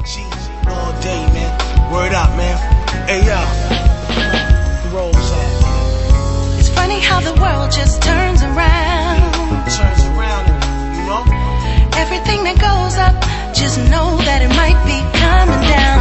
G all day, man. Word up, man. Hey, yo. Rolls at, man. It's funny how the world just turns around. Turns around, you know? Everything that goes up, just know that it might be coming down.